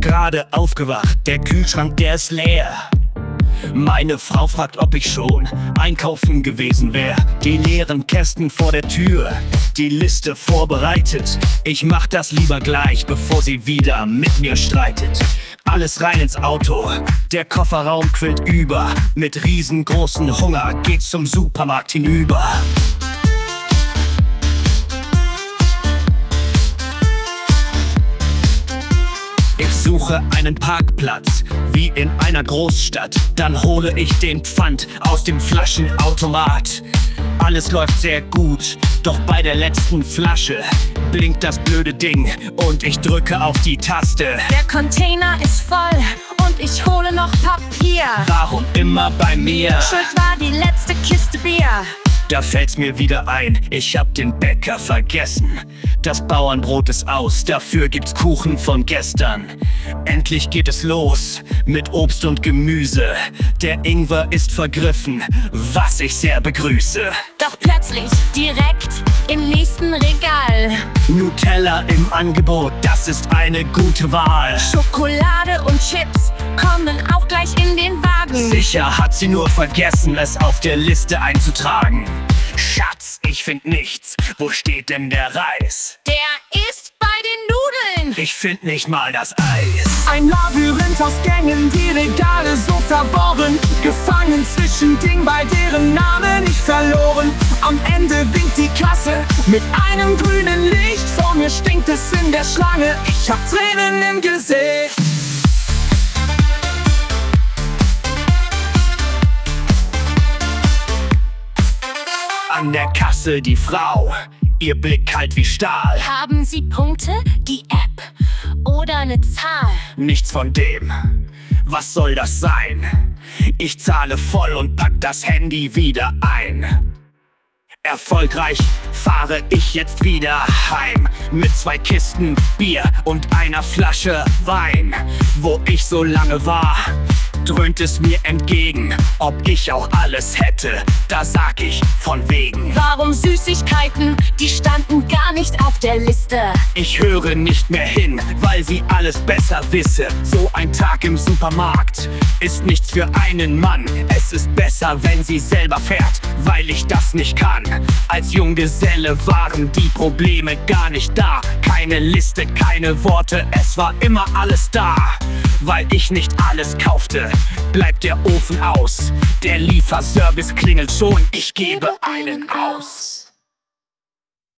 gerade aufgewacht, der Kühlschrank, der ist leer. Meine Frau fragt, ob ich schon einkaufen gewesen wär. Die leeren Kästen vor der Tür, die Liste vorbereitet. Ich mach das lieber gleich, bevor sie wieder mit mir streitet. Alles rein ins Auto, der Kofferraum quillt über. Mit riesengroßen Hunger geht's zum Supermarkt hinüber. Ich suche einen Parkplatz, wie in einer Großstadt. Dann hole ich den Pfand aus dem Flaschenautomat. Alles läuft sehr gut, doch bei der letzten Flasche blinkt das blöde Ding und ich drücke auf die Taste. Der Container ist voll und ich hole noch Papier. Warum immer bei mir? Schuld war die letzte Kiste Bier. Da fällt's mir wieder ein, ich hab den Bäcker vergessen. Das Bauernbrot ist aus, dafür gibt's Kuchen von gestern. Endlich geht es los mit Obst und Gemüse. Der Ingwer ist vergriffen, was ich sehr begrüße. Doch plötzlich, direkt im nächsten Regal, Nutella im Angebot, das ist eine gute Wahl. Schokolade und Chips kommen auch gleich in den Wagen. Sicher hat sie nur vergessen, es auf der Liste einzutragen. Schatz, ich find nichts, wo steht denn der Reis? Der ist bei den Nudeln. Ich find nicht mal das Eis. Ein Labyrinth aus Gängen, die Regale so verworren. Gefangen zwischen Dingen, bei deren Namen ich verloren. Am Ende winkt die Kasse mit einem grünen Licht. Vor mir stinkt es in der Schlange, ich hab Tränen im Gesicht. An der Kasse die Frau, ihr Blick kalt wie Stahl. Haben Sie Punkte, die App oder eine Zahl? Nichts von dem, was soll das sein? Ich zahle voll und pack das Handy wieder ein. Erfolgreich fahre ich jetzt wieder heim mit 2 Kisten Bier und einer Flasche Wein. Wo ich so lange war, dröhnt es mir entgegen, ob ich auch alles hätte, da sag ich von wegen. Warum Süßigkeiten, die standen gar nicht auf der Liste. Ich höre nicht mehr hin, weil sie alles besser wisse. So ein Tag im Supermarkt ist nichts für einen Mann. Es ist besser, wenn sie selber fährt, weil ich das nicht kann. Als Junggeselle waren die Probleme gar nicht da. Keine Liste, keine Worte, es war immer alles da. Weil ich nicht alles kaufte, bleibt der Ofen aus. Der Lieferservice klingelt schon, ich gebe einen aus.